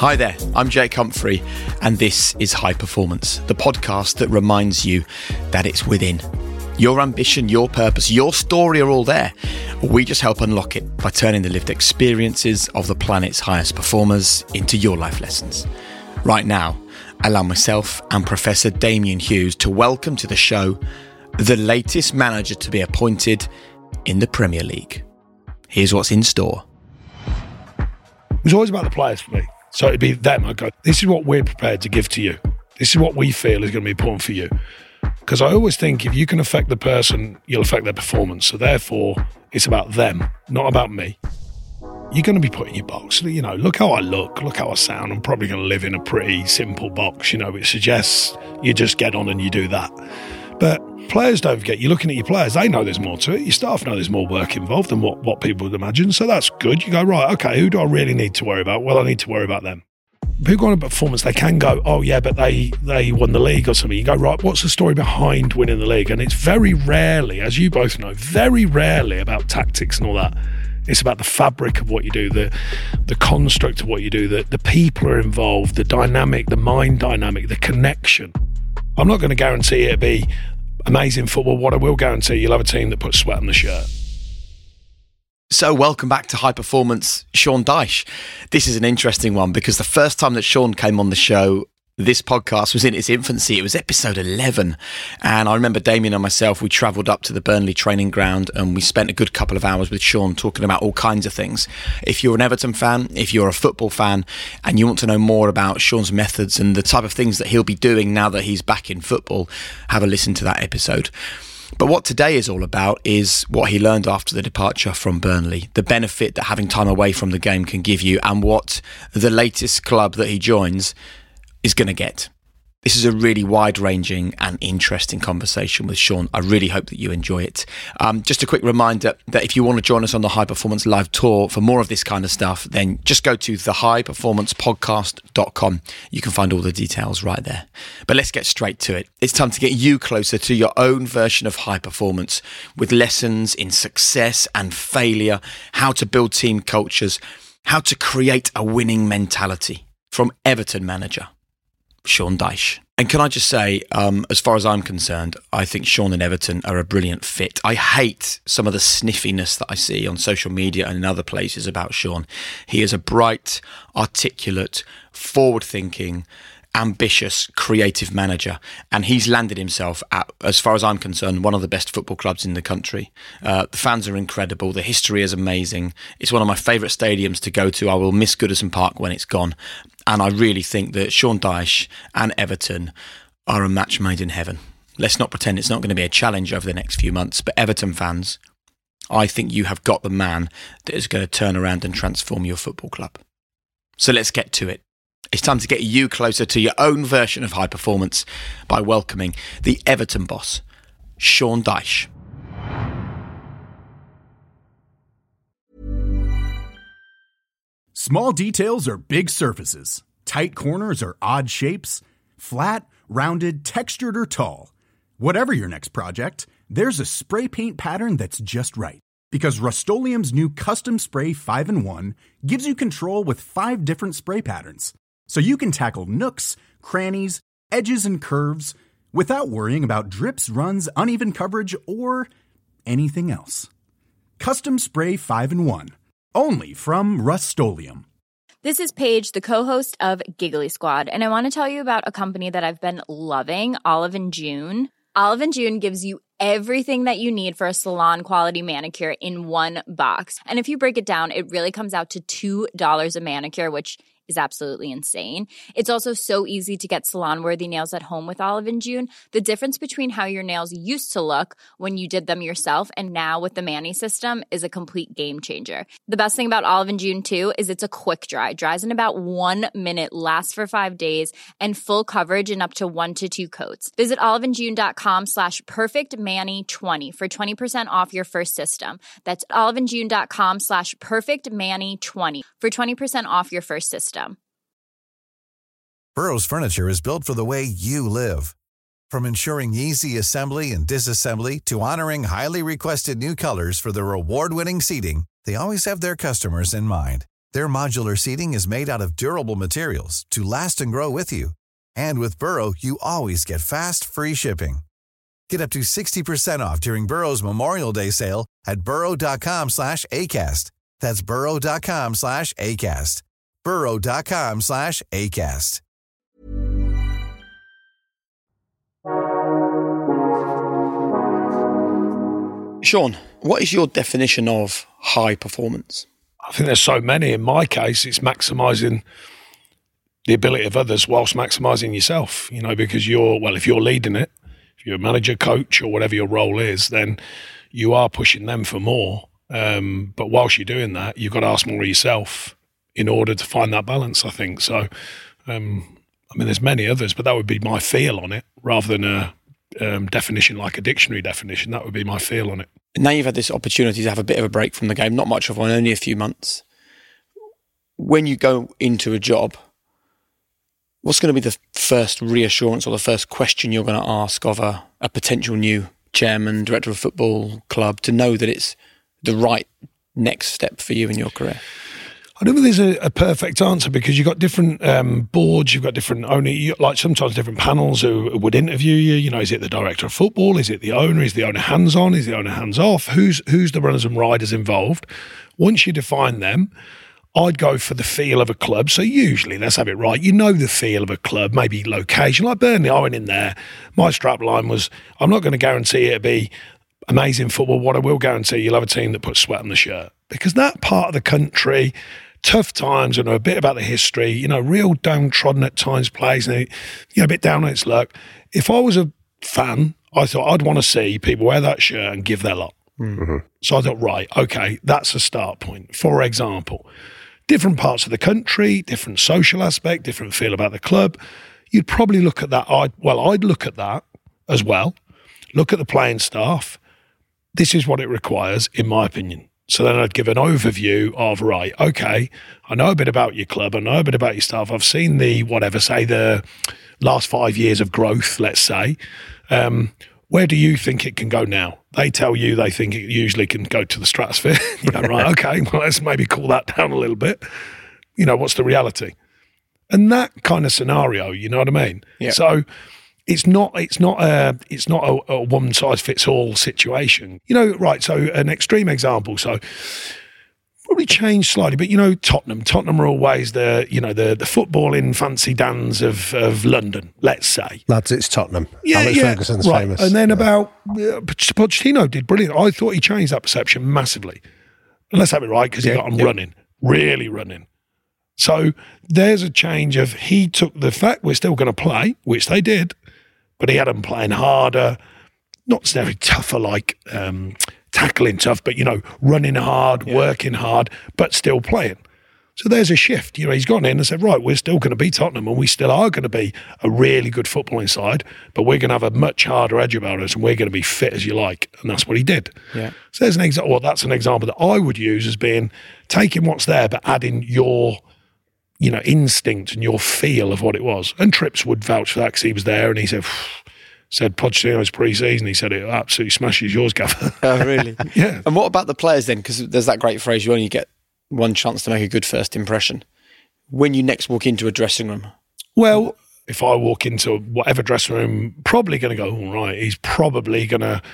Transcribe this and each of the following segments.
Hi there, I'm Jake Humphrey, and this is High Performance, the podcast that reminds you that it's within. Your ambition, your purpose, your story are all there. We just help unlock it by turning the lived experiences of the planet's highest performers into your life lessons. Right now, allow myself and Professor Damien Hughes to welcome to the show the latest manager to be appointed in the Premier League. Here's what's in store. It was always about the players for me. So it'd be them. I go, this is what we're prepared to give to you. This is what we feel is going to be important for you. Because I always think if you can affect the person, you'll affect their performance. So therefore, it's about them, not about me. You're going to be put in your box. You know, look how I look how I sound. I'm probably going to live in a pretty simple box. You know, it suggests you just get on and you do that. But players, don't forget, you're looking at your players. They know there's more to it. Your staff know there's more work involved than what people would imagine. So that's good. You go, right, okay, who do I really need to worry about? Well, I need to worry about them. People go on a performance, they can go, oh yeah, but they won the league or something. You go, right, what's the story behind winning the league? And it's very rarely, as you both know, very rarely about tactics and all that. It's about the fabric of what you do, the construct of what you do, the people are involved, the dynamic, the mind dynamic, the connection. I'm not going to guarantee it'll be amazing football. What I will guarantee, you'll have a team that puts sweat on the shirt. So welcome back to High Performance, Sean Dyche. This is an interesting one because the first time that Sean came on the show, this podcast was in its infancy. It was episode 11. And I remember Damien and myself, we travelled up to the Burnley training ground and we spent a good couple of hours with Sean talking about all kinds of things. If you're an Everton fan, if you're a football fan, and you want to know more about Sean's methods and the type of things that he'll be doing now that he's back in football, have a listen to that episode. But what today is all about is what he learned after the departure from Burnley, the benefit that having time away from the game can give you, and what the latest club that he joins is going to get. This is a really wide-ranging and interesting conversation with Sean. I really hope that you enjoy it. Just a quick reminder that if you want to join us on the High Performance Live Tour for more of this kind of stuff, then just go to thehighperformancepodcast.com. You can find all the details right there. But let's get straight to it. It's time to get you closer to your own version of high performance with lessons in success and failure, how to build team cultures, how to create a winning mentality from Everton manager Sean Dyche. And can I just say, as far as I'm concerned, I think Sean and Everton are a brilliant fit. I hate some of the sniffiness that I see on social media and in other places about Sean. He is a bright, articulate, forward-thinking, ambitious, creative manager, and he's landed himself at, as far as I'm concerned, one of the best football clubs in the country. The fans are incredible. The history is amazing. It's one of my favourite stadiums to go to. I will miss Goodison Park when it's gone. And I really think that Sean Dyche and Everton are a match made in heaven. Let's not pretend it's not going to be a challenge over the next few months, but Everton fans, I think you have got the man that is going to turn around and transform your football club. So let's get to it. It's time to get you closer to your own version of high performance by welcoming the Everton boss, Sean Dyche. Small details are big surfaces. Tight corners are odd shapes. Flat, rounded, textured, or tall. Whatever your next project, there's a spray paint pattern that's just right. Because Rust-Oleum's new Custom Spray 5-in-1 gives you control with 5 different spray patterns. So you can tackle nooks, crannies, edges, and curves without worrying about drips, runs, uneven coverage, or anything else. Custom Spray 5-in-1. Only from Rust-Oleum. This is Paige, the co-host of Giggly Squad, and I want to tell you about a company that I've been loving, Olive & June. Olive & June gives you everything that you need for a salon-quality manicure in one box. And if you break it down, it really comes out to $2 a manicure, which is absolutely insane. It's also so easy to get salon-worthy nails at home with Olive & June. The difference between how your nails used to look when you did them yourself and now with the Mani system is a complete game changer. The best thing about Olive & June, too, is it's a quick dry. Dries in about 1 minute, lasts for 5 days, and full coverage in up to 1 to 2 coats. Visit oliveandjune.com/perfectmani20 for 20% off your first system. That's oliveandjune.com/perfectmani20 for 20% off your first system. Burrow's furniture is built for the way you live. From ensuring easy assembly and disassembly to honoring highly requested new colors for their award-winning seating, they always have their customers in mind. Their modular seating is made out of durable materials to last and grow with you. And with Burrow, you always get fast, free shipping. Get up to 60% off during Burrow's Memorial Day sale at burrow.com/ACAST. That's burrow.com/ACAST. burrow.com/ACAST. Sean, what is your definition of high performance? I think there's so many. In my case, it's maximising the ability of others whilst maximising yourself, because if you're leading it, if you're a manager, coach, or whatever your role is, then you are pushing them for more. But whilst you're doing that, you've got to ask more of yourself in order to find that balance, I think. So, there's many others, but that would be my feel on it rather than a definition like a dictionary definition. That would be my feel on it. Now you've had this opportunity to have a bit of a break from the game, not much of one, only a few months. When you go into a job, what's going to be the first reassurance or the first question you're going to ask of a potential new chairman, director of football club to know that it's the right next step for you in your career? I don't think there's a perfect answer because you've got different boards, you've got different sometimes different panels who would interview you. Is it the director of football? Is it the owner? Is the owner hands-on? Is the owner hands-off? Who's the runners and riders involved? Once you define them, I'd go for the feel of a club. So usually, let's have it right, the feel of a club, maybe location. Like Burnley, I went in there. My strap line was, I'm not going to guarantee it'll be amazing football. What I will guarantee, you'll have a team that puts sweat on the shirt. Because that part of the country, tough times, and a bit about the history, real downtrodden at times plays, and a bit down on its luck. If I was a fan, I thought I'd want to see people wear that shirt and give their lot. Mm-hmm. So I thought, right, okay, that's a start point. For example, different parts of the country, different social aspect, different feel about the club. You'd probably look at that. I'd look at that as well. Look at the playing staff. This is what it requires, in my opinion. So then I'd give an overview of, right, okay, I know a bit about your club, I know a bit about your staff, I've seen the last 5 years of growth, let's say. Where do you think it can go now? They tell you they think it usually can go to the stratosphere. Right, okay, well, let's maybe cool that down a little bit. What's the reality? And that kind of scenario, you know what I mean? Yeah. So it's not a one size fits all situation. Right, so an extreme example, so probably changed slightly, but Tottenham are always the footballing fancy dans of London, let's say. Lads, it's Tottenham. Alex Ferguson's famous. And then Pochettino did brilliant. I thought he changed that perception massively. And let's have it right, because he got them running, really running. So there's a change of, he took the fact we're still going to play, which they did, but he had them playing harder, not necessarily tougher, like tackling tough, but, running hard, working hard, but still playing. So there's a shift. He's gone in and said, right, we're still going to be Tottenham, and we still are going to be a really good footballing side, but we're going to have a much harder edge about us, and we're going to be fit as you like. And that's what he did. Yeah. So there's an example. Well, that's an example that I would use as being taking what's there, but adding your instinct and your feel of what it was. And Trips would vouch for that because he was there, and he said Pochettino's pre-season, he said it absolutely smashes yours, Gaffer. Oh, really? Yeah. And what about the players then? Because there's that great phrase, you only get one chance to make a good first impression. When you next walk into a dressing room? Well, if I walk into whatever dressing room, probably going to go, all right, he's probably going to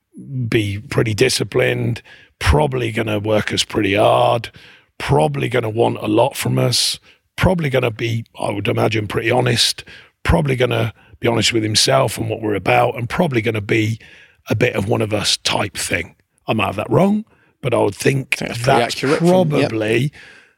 be pretty disciplined, probably going to work us pretty hard, probably going to want a lot from us, probably going to be, I would imagine, pretty honest, probably going to be honest with himself and what we're about, and probably going to be a bit of one of us type thing. I might have that wrong, but I would think that's probably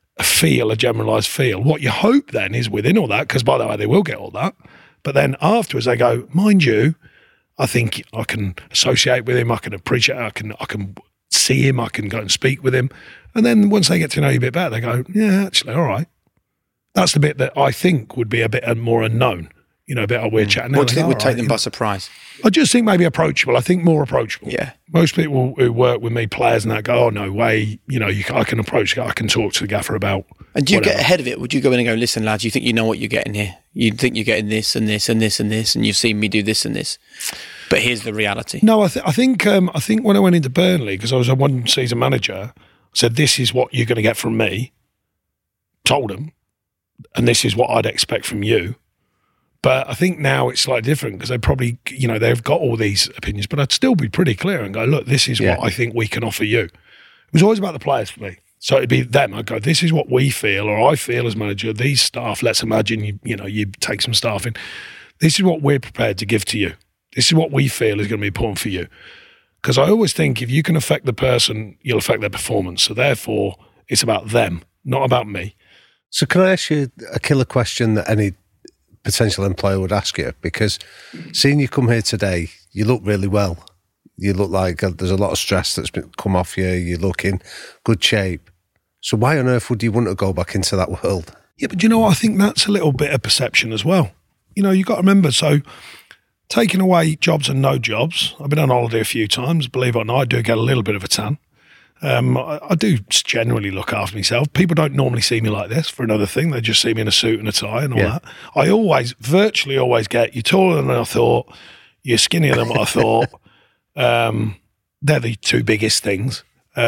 a generalised feel. What you hope then is within all that, because by the way, they will get all that, but then afterwards they go, mind you, I think I can associate with him, I can appreciate, I can see him, I can go and speak with him. And then once they get to know you a bit better, they go, yeah, actually, all right. That's the bit that I think would be a bit more unknown. A bit of weird chatting. What do you think would take them by surprise? I just think maybe approachable. I think more approachable. Yeah. Most people who work with me, players and that, go, oh, no way. I can approach, I can talk to the gaffer about. And do you get ahead of it? Would you go in and go, listen, lads, you think you know what you're getting here? You think you're getting this and this and this and this, and you've seen me do this and this. But here's the reality. No, I think when I went into Burnley, because I was a one-season manager, I said, this is what you're going to get from me. told them, and this is what I'd expect from you. But I think now it's slightly different because they probably, they've got all these opinions, but I'd still be pretty clear and go, look, this is what I think we can offer you. It was always about the players for me. So it'd be them. I'd go, this is what we feel, or I feel as manager, these staff, let's imagine you take some staff in. This is what we're prepared to give to you. This is what we feel is going to be important for you. Because I always think if you can affect the person, you'll affect their performance. So therefore, it's about them, not about me. So can I ask you a killer question that any potential employer would ask you? Because seeing you come here today, you look really well. You look like there's a lot of stress that's come off you. You look in good shape. So why on earth would you want to go back into that world? Yeah, but you know what? I think that's a little bit of perception as well. You've got to remember, so taking away jobs and no jobs, I've been on holiday a few times. Believe it or not, I do get a little bit of a tan. I do generally look after myself. People don't normally see me like this for another thing. They just see me in a suit and a tie and all that. I virtually always get, you're taller than I thought, you're skinnier than what I thought. They're the two biggest things.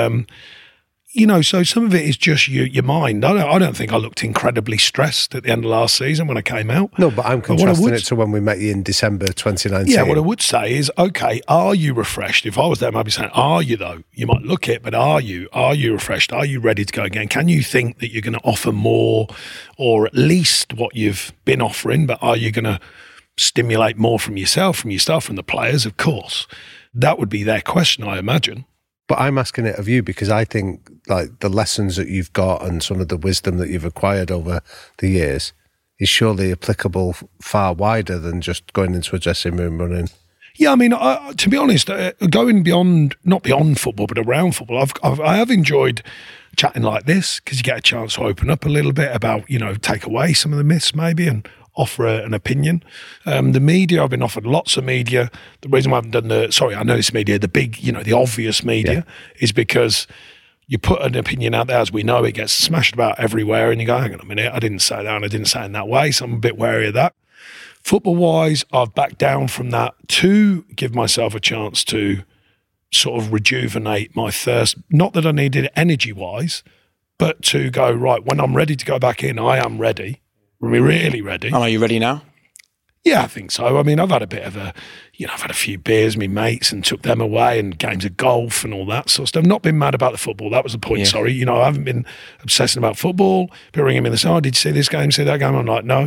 So some of it is just your mind. I don't think I looked incredibly stressed at the end of last season when I came out. No, but I'm contrasting it to when we met you in December 2019. Yeah, what I would say is, okay, are you refreshed? If I was there, I'd be saying, are you though? You might look it, but are you? Are you refreshed? Are you ready to go again? Can you think that you're going to offer more, or at least what you've been offering, but are you going to stimulate more from yourself, from your staff, from the players? Of course. That would be their question, I imagine. But I'm asking it of you because I think like the lessons that you've got and some of the wisdom that you've acquired over the years is surely applicable far wider than just going into a dressing room running. Yeah, I mean, to be honest, going beyond, not beyond football, but around football, I have enjoyed chatting like this because you get a chance to open up a little bit about, take away some of the myths maybe and offer an opinion. The media, I've been offered lots of media. The reason why I haven't done I know this media, the big, the obvious media is because you put an opinion out there, as we know, it gets smashed about everywhere and you go, hang on a minute, I didn't say that and I didn't say it in that way, so I'm a bit wary of that. Football-wise, I've backed down from that to give myself a chance to sort of rejuvenate my thirst. Not that I needed it energy-wise, but to go, right, when I'm ready to go back in, I am ready. We're really ready. And are you ready now? Yeah, I think so. I mean, I've had a bit of I've had a few beers with my mates and took them away and games of golf and all that sort of stuff. Not been mad about the football. That was the point, sorry. I haven't been obsessing about football. People ringing me and saying, did you see this game, see that game? I'm like, no,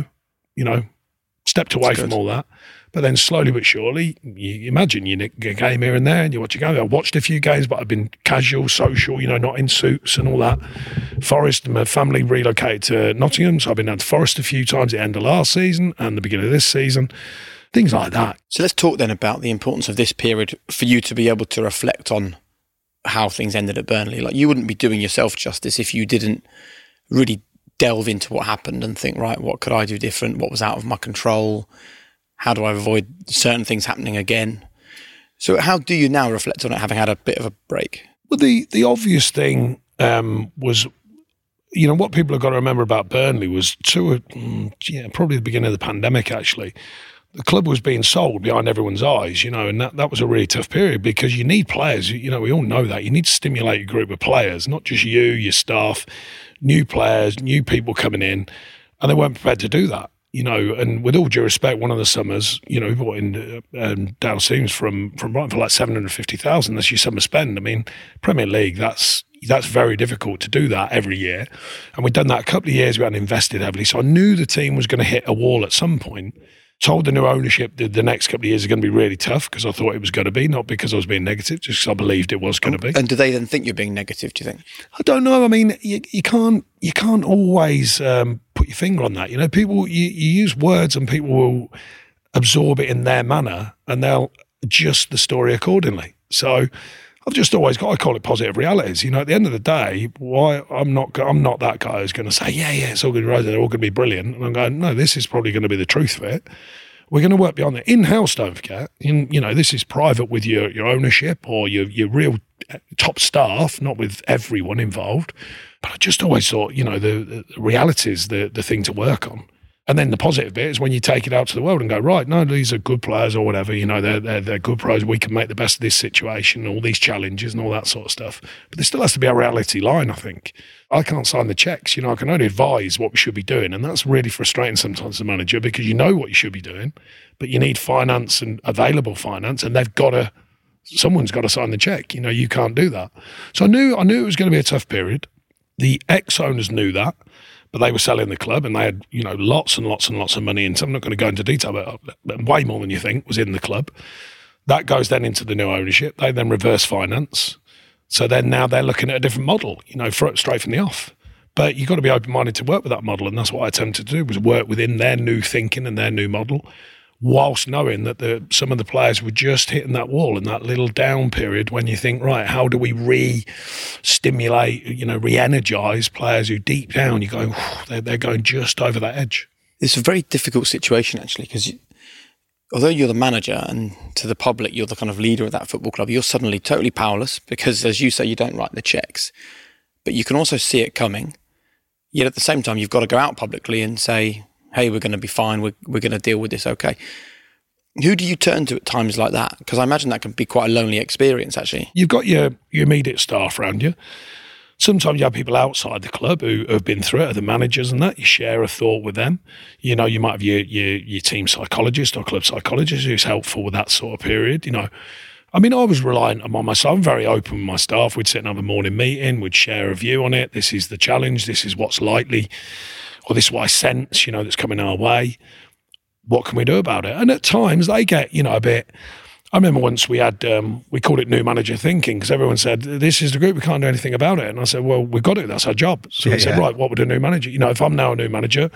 stepped away from all that. But then slowly but surely, you imagine you get a game here and there and you watch a game. I watched a few games, but I've been casual, social, not in suits and all that. Forest, my family relocated to Nottingham, so I've been down to Forest a few times at the end of last season and the beginning of this season. Things like that. So let's talk then about the importance of this period for you to be able to reflect on how things ended at Burnley. Like, you wouldn't be doing yourself justice if you didn't really delve into what happened and think, right, what could I do different? What was out of my control? How do I avoid certain things happening again? So how do you now reflect on it, having had a bit of a break? Well, the obvious thing was, what people have got to remember about Burnley was probably the beginning of the pandemic, actually. The club was being sold behind everyone's eyes, and that was a really tough period because you need players. We all know that. You need to stimulate a group of players, not just you, your staff, new players, new people coming in, and they weren't prepared to do that. And with all due respect, one of the summers, we brought in Dale Seams from Brighton for like 750,000. That's your summer spend. I mean, Premier League, that's very difficult to do that every year. And we'd done that a couple of years. We hadn't invested heavily. So I knew the team was going to hit a wall at some point. Told the new ownership that the next couple of years are going to be really tough because I thought it was going to be, not because I was being negative, just because I believed it was going to be. And do they then think you're being negative, do you think? I don't know. I mean, you can't always put your finger on that. People, you use words and people will absorb it in their manner and they'll adjust the story accordingly. So I've just always got, I call it positive realities. At the end of the day, why I'm not that guy who's going to say, yeah, it's all going to be right, they're all going to be brilliant. And I'm going, no, this is probably going to be the truth of it. We're going to work beyond it. In-house, don't forget. This is private with your ownership or your real top staff, not with everyone involved. But I just always thought, the reality is the thing to work on. And then the positive bit is when you take it out to the world and go, right, no, these are good players or whatever, they're good pros. We can make the best of this situation, all these challenges and all that sort of stuff. But there still has to be a reality line, I think. I can't sign the checks. I can only advise what we should be doing. And that's really frustrating sometimes as a manager, because you know what you should be doing, but you need finance and available finance, and someone's got to sign the check. You can't do that. So I knew it was going to be a tough period. The ex-owners knew that. But they were selling the club, and they had, lots and lots and lots of money. And so I'm not going to go into detail, but way more than you think was in the club. That goes then into the new ownership. They then reverse finance. So then now they're looking at a different model, straight from the off. But you've got to be open-minded to work with that model, and that's what I attempted to do, was work within their new thinking and their new model, whilst knowing that some of the players were just hitting that wall in that little down period when you think, right, how do we re-stimulate, re-energise players who deep down you go, they're going just over that edge. It's a very difficult situation, actually, because although you're the manager and to the public you're the kind of leader of that football club, you're suddenly totally powerless because, as you say, you don't write the checks. But you can also see it coming. Yet at the same time, you've got to go out publicly and say, hey, we're going to be fine, we're going to deal with this, okay. Who do you turn to at times like that? Because I imagine that can be quite a lonely experience, actually. You've got your immediate staff around you. Sometimes you have people outside the club who have been through it, the managers and that. You share a thought with them. You might have your team psychologist or club psychologist who's helpful with that sort of period, I was reliant on myself. I'm very open with my staff. We'd sit and have a morning meeting. We'd share a view on it. This is the challenge. This is what's likely, or this is what I sense, that's coming our way. What can we do about it? And at times they get, a bit. I remember once we had, we called it new manager thinking, because everyone said, this is the group, we can't do anything about it. And I said, well, we've got to, that's our job. So we said, right, what would a new manager? If I'm now a new manager,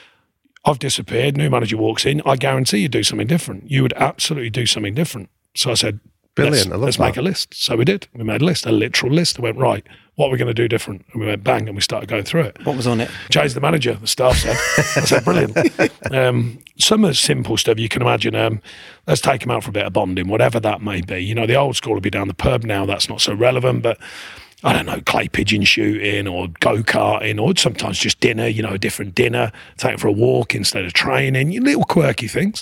I've disappeared, new manager walks in, I guarantee you do something different. You would absolutely do something different. So I said, brilliant, let's make a list. So we did. We made a list, a literal list. I went, right, what are we going to do different? And we went bang, and we started going through it. What was on it? Change the manager, the staff said. I said, brilliant. Some of the simple stuff you can imagine, let's take them out for a bit of bonding, whatever that may be. The old school will be down the pub now, that's not so relevant, but I don't know, clay pigeon shooting or go-karting, or sometimes just dinner, a different dinner, take them for a walk instead of training, little quirky things.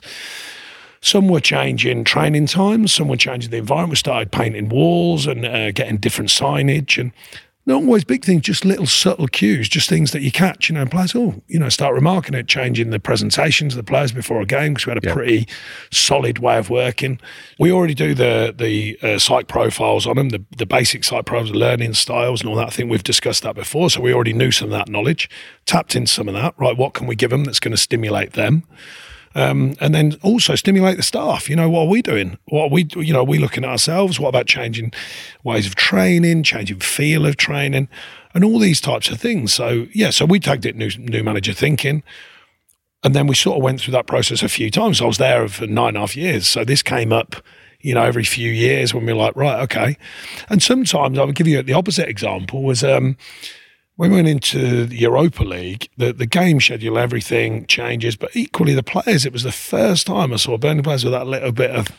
Some were changing training times, some were changing the environment. We started painting walls and getting different signage, and not always big things, just little subtle cues, just things that you catch, players, start remarking it, changing the presentations of the players before a game, because we had a pretty solid way of working. We already do the psych profiles on them, the basic psych profiles, learning styles and all that. I think we've discussed that before, so we already knew some of that knowledge, tapped into some of that, right, what can we give them that's going to stimulate them? And then also stimulate the staff. What are we doing? What are we, are we looking at ourselves? What about changing ways of training, changing feel of training, and all these types of things? So we tagged it new manager thinking. And then we sort of went through that process a few times. I was there for 9.5 years. So this came up, every few years when we were like, right, okay. And sometimes I would give you the opposite example was, when we went into the Europa League, the game schedule, everything changes, but equally the players, it was the first time I saw Burnley players with that little bit of,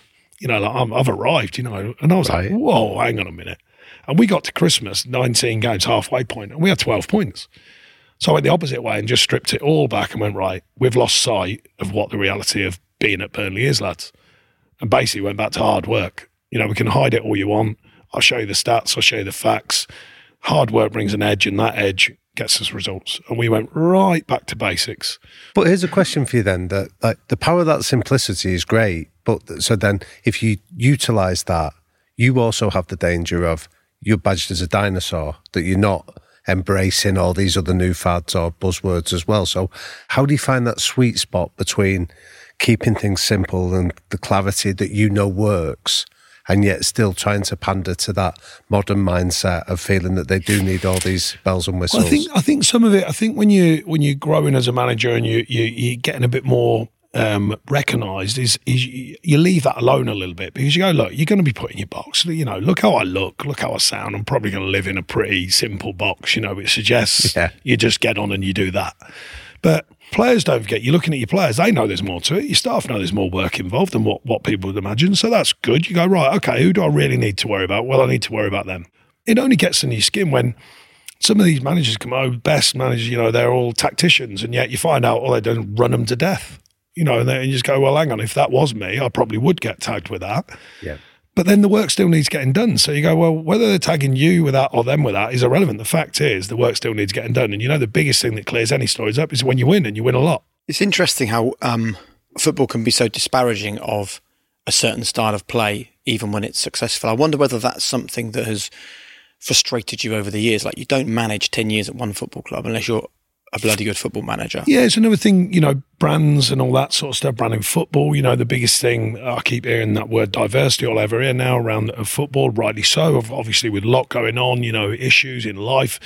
I've arrived, and I was like, whoa, hang on a minute. And we got to Christmas, 19 games, halfway point, and we had 12 points. So I went the opposite way and just stripped it all back and went, right, we've lost sight of what the reality of being at Burnley is, lads. And basically went back to hard work. We can hide it all you want. I'll show you the stats, I'll show you the facts. Hard work brings an edge, and that edge gets us results. And we went right back to basics. But here's a question for you then, that the power of that simplicity is great, but so then if you utilise that, you also have the danger of you're badged as a dinosaur, that you're not embracing all these other new fads or buzzwords as well. So how do you find that sweet spot between keeping things simple and the clarity that works, and yet still trying to pander to that modern mindset of feeling that they do need all these bells and whistles? Well, I think some of it. I think when you're growing as a manager and you're getting a bit more recognised, is you leave that alone a little bit, because you go, look, you're going to be put in your box. Look how I look how I sound. I'm probably going to live in a pretty simple box. Which suggests you just get on and you do that. But players, don't forget, you're looking at your players, they know there's more to it. Your staff know there's more work involved than what people would imagine. So that's good. You go, right, okay, who do I really need to worry about? Well, I need to worry about them. It only gets in your skin when Some of these managers come out, best managers, they're all tacticians, and yet you find out all they do is run them to death. And then you just go, well, hang on, if that was me, I probably would get tagged with that. Yeah. But then the work still needs getting done. So you go, well, whether they're tagging you with that or them with that is irrelevant. The fact is the work still needs getting done. And the biggest thing that clears any stories up is when you win, and you win a lot. It's interesting how football can be so disparaging of a certain style of play, even when it's successful. I wonder whether that's something that has frustrated you over the years. Like, you don't manage 10 years at one football club unless you're a bloody good football manager. Yeah, it's another thing, brands and all that sort of stuff, branding football, the biggest thing, I keep hearing that word diversity all over here now around football, rightly so, obviously with a lot going on, issues in life,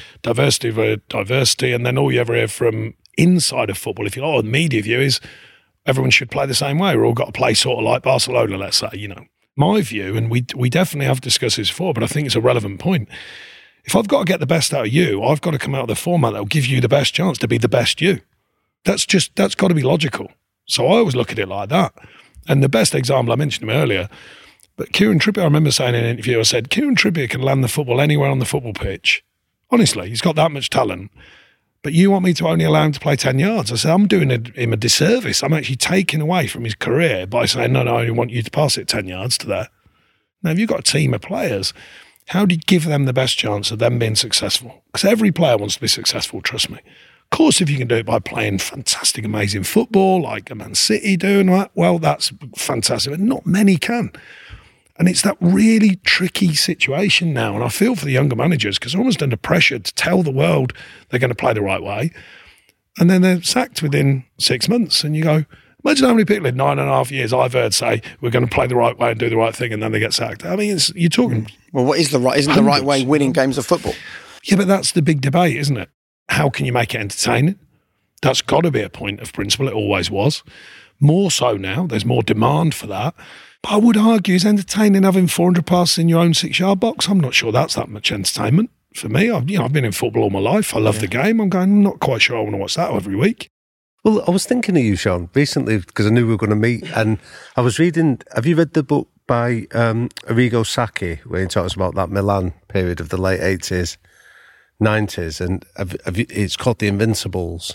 diversity, and then all you ever hear from inside of football, if you like, the media view is everyone should play the same way. We're all got to play sort of like Barcelona, let's say, My view, and we definitely have discussed this before, but I think it's a relevant point. If I've got to get the best out of you, I've got to come out with a format that will give you the best chance to be the best you. That's got to be logical. So I always look at it like that. And the best example, I mentioned him earlier, but Kieran Trippier, I remember saying in an interview, I said, Kieran Trippier can land the football anywhere on the football pitch. Honestly, he's got that much talent. But you want me to only allow him to play 10 yards? I said, I'm doing him a disservice. I'm actually taking away from his career by saying, no, I only want you to pass it 10 yards to there. Now, if you've got a team of players, how do you give them the best chance of them being successful? Because every player wants to be successful, trust me. Of course, if you can do it by playing fantastic, amazing football, like a Man City doing that, well, that's fantastic. But not many can. And it's that really tricky situation now. And I feel for the younger managers because they're almost under pressure to tell the world they're going to play the right way. And then they're sacked within 6 months. And you go, imagine how many people in 9.5 years I've heard say, we're going to play the right way and do the right thing, and then they get sacked. I mean, you're talking. Well, what is the right? Isn't the right way winning games of football? Yeah, but that's the big debate, isn't it? How can you make it entertaining? That's got to be a point of principle. It always was. More so now. There's more demand for that. But I would argue, is entertaining having 400 passes in your own 6-yard box? I'm not sure that's that much entertainment for me. I've been in football all my life. I love the game. I'm not quite sure I want to watch that every week. Well, I was thinking of you, Sean, recently because I knew we were going to meet, and I was reading. Have you read the book by Arrigo Sacchi, where he talks about that Milan period of the late 80s, 90s, and it's called The Invincibles,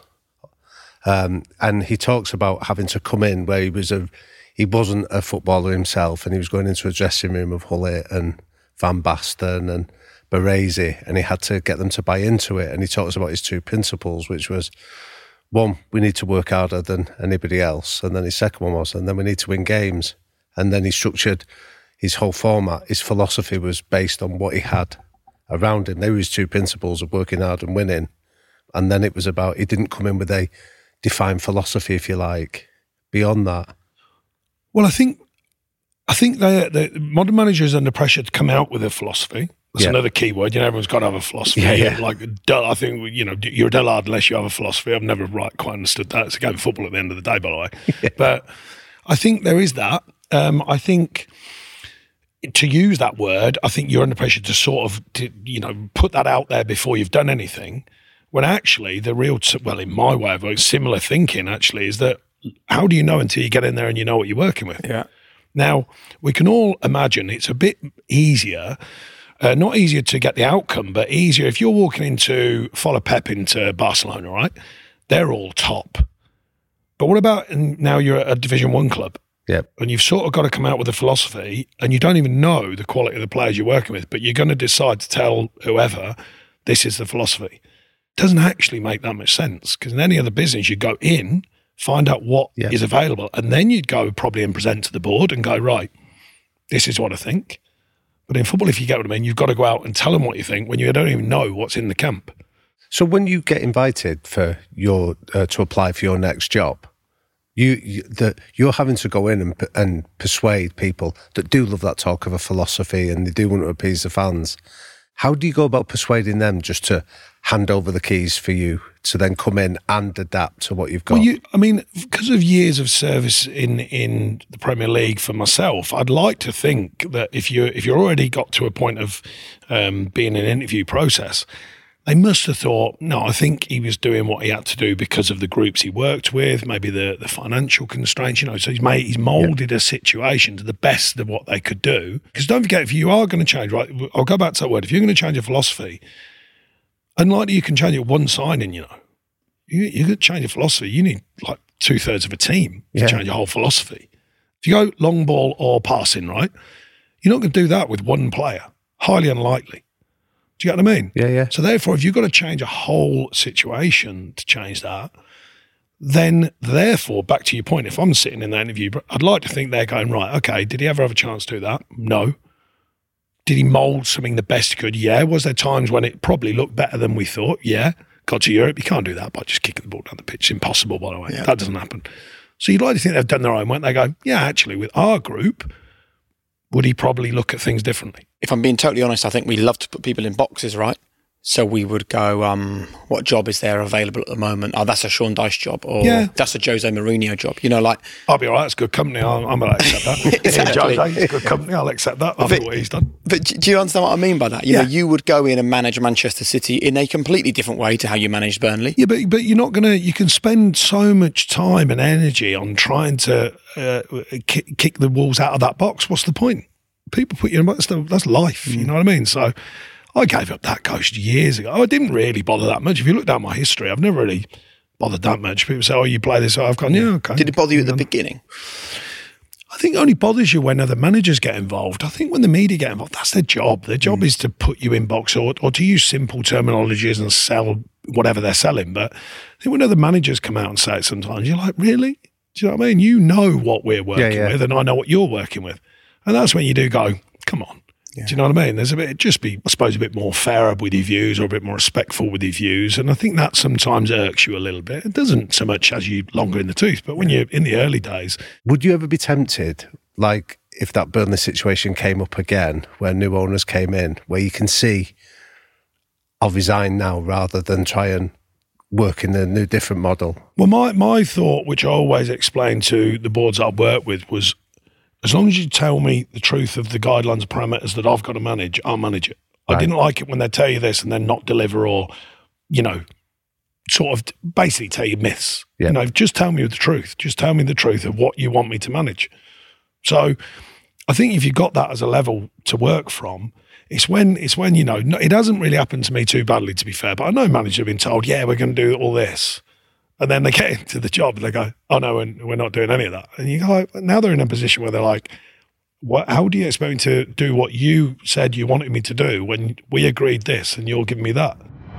and he talks about having to come in where he wasn't a footballer himself, and he was going into a dressing room of Gullit and Van Basten and Baresi, and he had to get them to buy into it. And he talks about his two principles, which was, one, we need to work harder than anybody else. And then his second one was, and then we need to win games. And then he structured his whole format. His philosophy was based on what he had around him. They were his two principles of working hard and winning. And then it was about, he didn't come in with a defined philosophy, if you like, beyond that. Well, I think the modern managers are under pressure to come out with a philosophy. That's another key word. Everyone's got to have a philosophy. Yeah. Like, I think, you're a dullard unless you have a philosophy. I've never quite understood that. It's a game of football at the end of the day, by the way. Yeah. But I think there is that. I think to use that word, I think you're under pressure to sort of, put that out there before you've done anything. When actually the real, well, in my way of similar thinking, actually, is that how do you know until you get in there and you know what you're working with? Yeah. Now, we can all imagine it's a bit easier. Not easier to get the outcome, but easier if you're walking into, follow Pep into Barcelona, right? They're all top. But what about now you're at a Division 1 club? Yep. And you've sort of got to come out with a philosophy and you don't even know the quality of the players you're working with, but you're going to decide to tell whoever this is the philosophy. It doesn't actually make that much sense because in any other business, you go in, find out what is available, and then you'd go probably and present to the board and go, right, this is what I think. But in football, if you get what I mean, you've got to go out and tell them what you think when you don't even know what's in the camp. So when you get invited for to apply for your next job, you're having to go in and persuade people that do love that talk of a philosophy and they do want to appease the fans. How do you go about persuading them just to hand over the keys for you to then come in and adapt to what you've got? Well, because of years of service in the Premier League for myself, I'd like to think that if you're already got to a point of being in an interview process, they must have thought, no, I think he was doing what he had to do because of the groups he worked with, maybe the financial constraints, so he's moulded a situation to the best of what they could do. Because don't forget, if you are going to change, right, I'll go back to that word, if you're going to change a philosophy, Unlikely you can change it one signing, you know. You could change your philosophy. You need like 2/3 of a team to change your whole philosophy. If you go long ball or passing, right, you're not going to do that with one player. Highly unlikely. Do you get what I mean? Yeah. So therefore, if you've got to change a whole situation to change that, then therefore, back to your point, if I'm sitting in that interview, I'd like to think they're going, right, okay, did he ever have a chance to do that? No. Did he mould something the best he could? Yeah. Was there times when it probably looked better than we thought? Yeah. Got to Europe, you can't do that by just kicking the ball down the pitch. It's impossible, by the way. Yeah. That doesn't happen. So you'd like to think they've done their own work. They go, yeah, actually, with our group, would he probably look at things differently? If I'm being totally honest, I think we love to put people in boxes, right? So we would go, what job is there available at the moment? Oh, that's a Sean Dyche job, or that's a Jose Mourinho job. You know, like I'll be all right. It's good company. I'm going to accept that. Exactly. Jose, it's good company. I'll accept that after what he's done. But do you understand what I mean by that? You know, you would go in and manage Manchester City in a completely different way to how you managed Burnley. Yeah, but you're not going to. You can spend so much time and energy on trying to kick the walls out of that box. What's the point? People put you in a box. That's life. You know what I mean? So I gave up that coach years ago. I didn't really bother that much. If you look down my history, I've never really bothered that much. People say, oh, you play this. I've gone, yeah, okay. Did it bother you at the beginning? I think it only bothers you when other managers get involved. I think when the media get involved, that's their job. Their job is to put you in box or to use simple terminologies and sell whatever they're selling. But I think when other managers come out and say it sometimes, you're like, really? Do you know what I mean? You know what we're working with and I know what you're working with. And that's when you do go, come on. Yeah. Do you know what I mean? There's a bit, just be, I suppose, a bit more fair with your views or a bit more respectful with your views. And I think that sometimes irks you a little bit. It doesn't so much as you longer in the tooth, but when you're in the early days. Would you ever be tempted, like if that Burnley situation came up again, where new owners came in, where you can see, I'll resign now rather than try and work in a new different model? Well, my thought, which I always explained to the boards I've worked with, was as long as you tell me the truth of the guidelines and parameters that I've got to manage, I'll manage it. Right. I didn't like it when they tell you this and then not deliver or, you know, sort of basically tell you myths. Yeah. You know, just tell me the truth. Just tell me the truth of what you want me to manage. So I think if you've got that as a level to work from, it's when, you know, it hasn't really happened to me too badly, to be fair, but I know managers have been told, yeah, we're going to do all this. And then they get into the job and they go, oh no, we're not doing any of that. And you go, like, now they're in a position where they're like, how do you expect me to do what you said you wanted me to do when we agreed this and you're giving me that?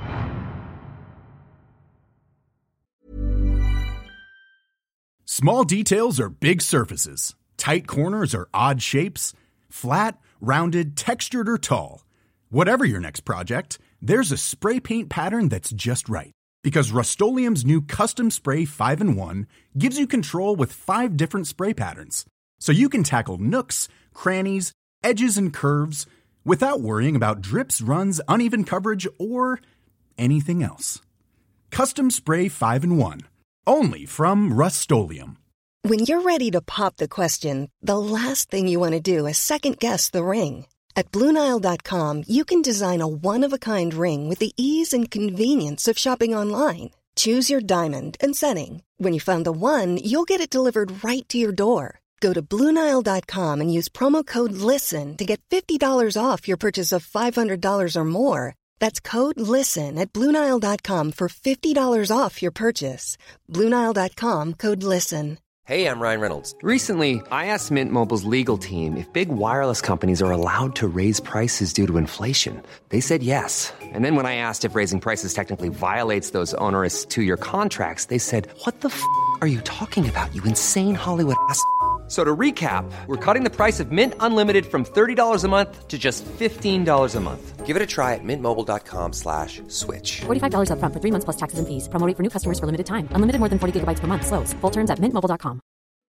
Small details are big surfaces. Tight corners are odd shapes. Flat, rounded, textured, or tall. Whatever your next project, there's a spray paint pattern that's just right. Because Rust-Oleum's new Custom Spray 5-in-1 gives you control with 5 different spray patterns. So you can tackle nooks, crannies, edges, and curves without worrying about drips, runs, uneven coverage, or anything else. Custom Spray 5-in-1. Only from Rust-Oleum. When you're ready to pop the question, the last thing you want to do is second-guess the ring. At BlueNile.com, you can design a one-of-a-kind ring with the ease and convenience of shopping online. Choose your diamond and setting. When you find the one, you'll get it delivered right to your door. Go to BlueNile.com and use promo code LISTEN to get $50 off your purchase of $500 or more. That's code LISTEN at BlueNile.com for $50 off your purchase. BlueNile.com, code LISTEN. Hey, I'm Ryan Reynolds. Recently, I asked Mint Mobile's legal team if big wireless companies are allowed to raise prices due to inflation. They said yes. And then when I asked if raising prices technically violates those onerous 2-year contracts, they said, what the f*** are you talking about, you insane Hollywood ass f- So to recap, we're cutting the price of Mint Unlimited from $30 a month to just $15 a month. Give it a try at mintmobile.com/switch. $45 up front for 3 months plus taxes and fees. Promo rate for new customers for limited time. Unlimited more than 40 gigabytes per month. Slows full terms at mintmobile.com.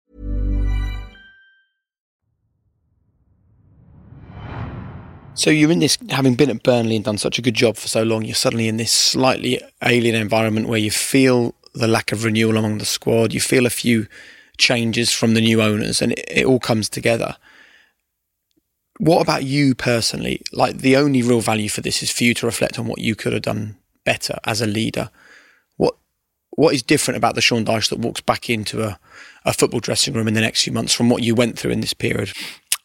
So you're in this, having been at Burnley and done such a good job for so long, you're suddenly in this slightly alien environment where you feel the lack of renewal among the squad. You feel a few changes from the new owners and it all comes together. What about you personally? Like, the only real value for this is for you to reflect on what you could have done better as a leader. What is different about the Sean Dyche that walks back into a football dressing room in the next few months from what you went through in this period?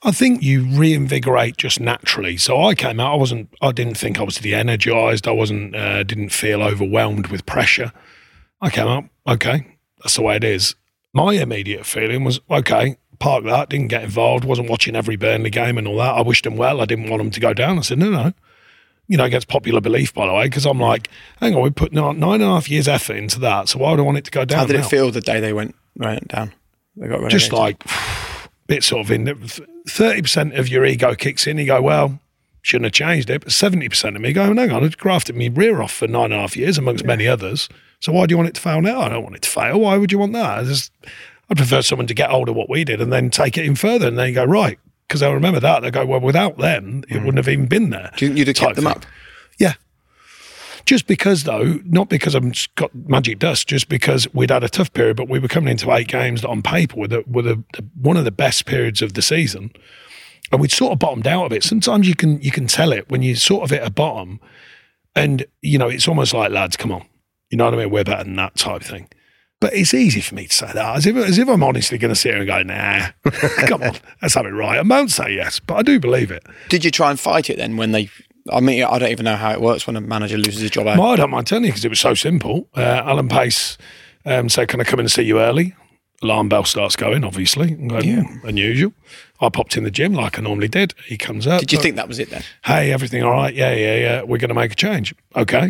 I think you reinvigorate just naturally. So I came out, I didn't think I was de-energised. I didn't feel overwhelmed with pressure. I came out, okay, that's the way it is. My immediate feeling was, okay, park that, didn't get involved, wasn't watching every Burnley game and all that. I wished them well. I didn't want them to go down. I said, no. Against popular belief, by the way, because I'm like, hang on, we put 9.5 years effort into that, so why would I want it to go down? How did it feel the day they went down? They got just like, bit sort of in 30% of your ego kicks in. You go, well, shouldn't have changed it. But 70% of me go, hang on, I've grafted me rear off for 9.5 years amongst many others. So why do you want it to fail now? I don't want it to fail. Why would you want that? I'd prefer someone to get hold of what we did and then take it in further. And then you go, right, because they'll remember that. They'll go, well, without them, it wouldn't have even been there. Do you think you'd have kept them up? Yeah. Just because, though, not because I've got magic dust, just because we'd had a tough period, but we were coming into 8 games that on paper were one of the best periods of the season. And we'd sort of bottomed out a bit. Sometimes you can tell it when you sort of hit a bottom and, it's almost like, lads, come on. You know what I mean? We're better than that type of thing. But it's easy for me to say that, as if I'm honestly going to sit here and go, nah, come on, let's have it right. I won't say yes, but I do believe it. Did you try and fight it then when they... I mean, I don't even know how it works when a manager loses his job out. Well, I don't mind telling you because it was so simple. Alan Pace said, can I come in and see you early? Alarm bell starts going, obviously. Unusual. I popped in the gym like I normally did. He comes up. Did you think that was it then? Hey, everything all right? Yeah. We're going to make a change. Okay.